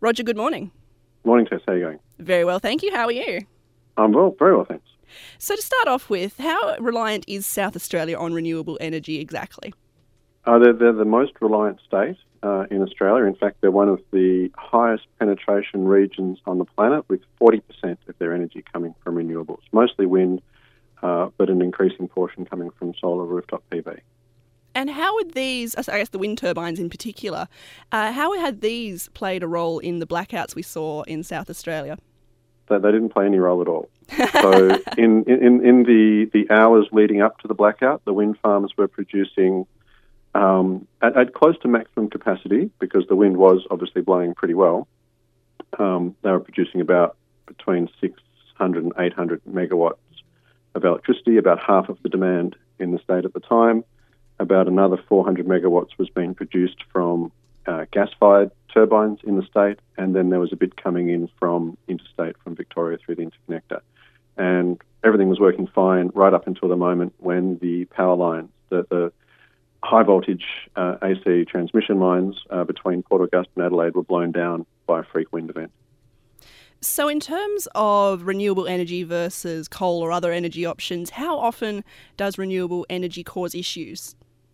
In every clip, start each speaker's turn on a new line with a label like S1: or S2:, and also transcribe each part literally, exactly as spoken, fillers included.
S1: Roger, good morning.
S2: Morning, Tess. How are you going?
S1: Very well, thank you. How are you?
S2: I'm well, very well, thanks.
S1: So to start off with, how reliant is South Australia on renewable energy exactly?
S2: Uh, they're, they're the most reliant state uh, in Australia. In fact, they're one of the highest penetration regions on the planet, with forty percent of their energy coming from renewables, mostly wind, uh, but an increasing portion coming from solar rooftop P V.
S1: And how would these, I guess the wind turbines in particular, uh, how had these played a role in the blackouts we saw in South Australia?
S2: They, they didn't play any role at all. So in, in, in the, the hours leading up to the blackout, the wind farms were producing um, at, at close to maximum capacity, because the wind was obviously blowing pretty well. Um, they were producing about between six hundred and eight hundred megawatts of electricity, about half of the demand in the state at the time. About another four hundred megawatts was being produced from uh, gas-fired turbines in the state, and then there was a bit coming in from interstate from Victoria through the interconnector. And everything was working fine right up until the moment when the power lines, the, the high-voltage uh, A C transmission lines uh, between Port Augusta and Adelaide were blown down by a freak wind event.
S1: So in terms of renewable energy versus coal or other energy options, how often does renewable energy cause issues?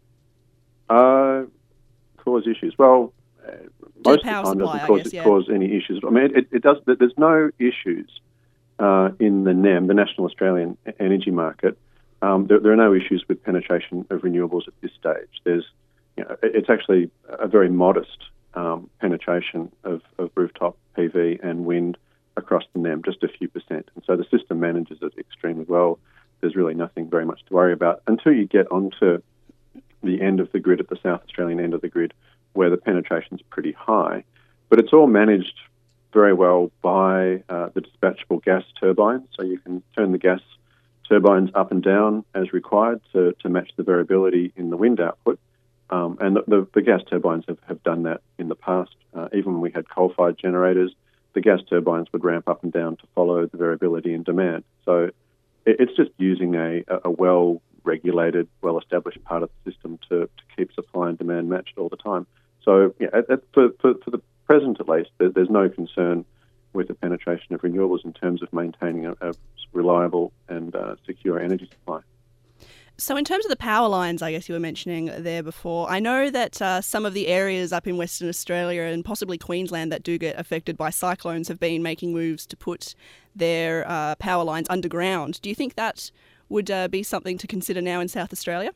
S2: Uh, cause issues. Well, uh, most of the
S1: power
S2: time
S1: supply,
S2: doesn't
S1: I
S2: cause,
S1: guess, yeah.
S2: cause any issues. I mean, it, it does. There's no issues uh, in the N E M, the National Australian Energy Market. Um, there, there are no issues with penetration of renewables at this stage. There's, you know, it's actually a very modest um, penetration of, of rooftop P V and wind across the N E M, just a few percent. And so the system manages it extremely well. There's really nothing very much to worry about until you get onto the end of the grid, at the South Australian end of the grid, where the penetration's pretty high. But it's all managed very well by uh, the dispatchable gas turbines. So you can turn the gas turbines up and down as required to, to match the variability in the wind output. Um, and the, the, the gas turbines have, have done that in the past. Uh, even when we had coal-fired generators, the gas turbines would ramp up and down to follow the variability in demand. So it, it's just using a, a well-regulated, well-established part of the system to, to keep supply and demand matched all the time. So yeah, at, at, for, for, for the present at least, there, there's no concern with the penetration of renewables in terms of maintaining a, a reliable and uh, secure energy supply.
S1: So in terms of the power lines, I guess you were mentioning there before, I know that uh, some of the areas up in Western Australia and possibly Queensland that do get affected by cyclones have been making moves to put their uh, power lines underground. Do you think that would uh, be something to consider now in South Australia?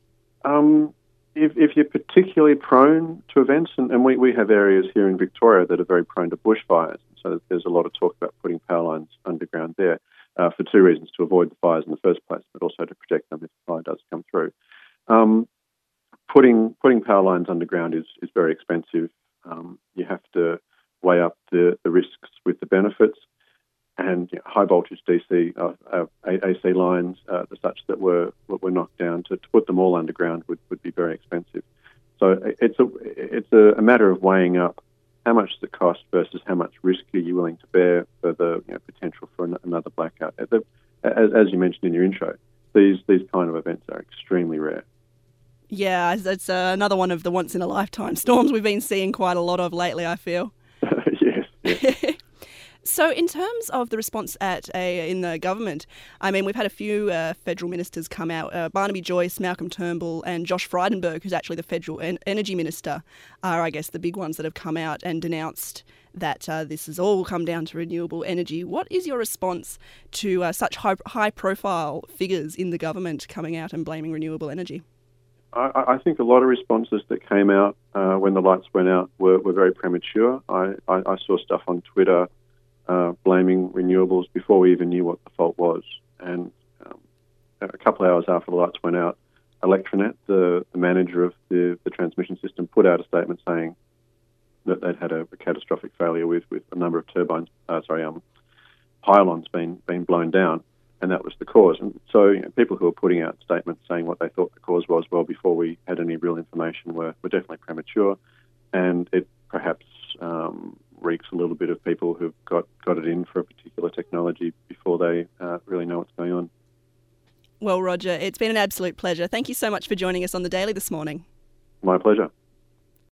S2: Um, if, if you're particularly prone to events, and, and we, we have areas here in Victoria that are very prone to bushfires, so there's a lot of talk about putting power lines underground there. Uh, for two reasons: to avoid the fires in the first place, but also to protect them if the fire does come through. Um, putting putting power lines underground is, is very expensive. Um, you have to weigh up the, the risks with the benefits, and you know, high voltage D C uh, uh, A C lines, uh, such that were were knocked down, to, to put them all underground would, would be very expensive. So it's a it's a, a matter of weighing up how much does it cost versus how much risk are you willing to bear for the you know, potential for an, another blackout. As, as you mentioned in your intro, these these kind of events are extremely rare.
S1: Yeah, it's uh, another one of the once-in-a-lifetime storms we've been seeing quite a lot of lately, I feel.
S2: yes. yes.
S1: So in terms of the response at a, in the government, I mean, we've had a few uh, federal ministers come out. Uh, Barnaby Joyce, Malcolm Turnbull and Josh Frydenberg, who's actually the federal en- energy minister, are, I guess, the big ones that have come out and denounced that uh, this has all come down to renewable energy. What is your response to uh, such high, high-profile figures in the government coming out and blaming renewable energy?
S2: I, I think a lot of responses that came out uh, when the lights went out were, were very premature. I, I, I saw stuff on Twitter Uh, blaming renewables before we even knew what the fault was. And um, a couple of hours after the lights went out, Electranet, the, the manager of the, the transmission system, put out a statement saying that they'd had a, a catastrophic failure with, with a number of turbines, uh, sorry, um, pylons being, being blown down, and that was the cause. And so you know, people who were putting out statements saying what they thought the cause was well before we had any real information were, were definitely premature, and it perhaps um, reeks a little bit of people who've got, got it in for a particular technology before they uh, really know what's going on.
S1: Well, Roger, it's been an absolute pleasure. Thank you so much for joining us on The Daily this morning.
S2: My pleasure.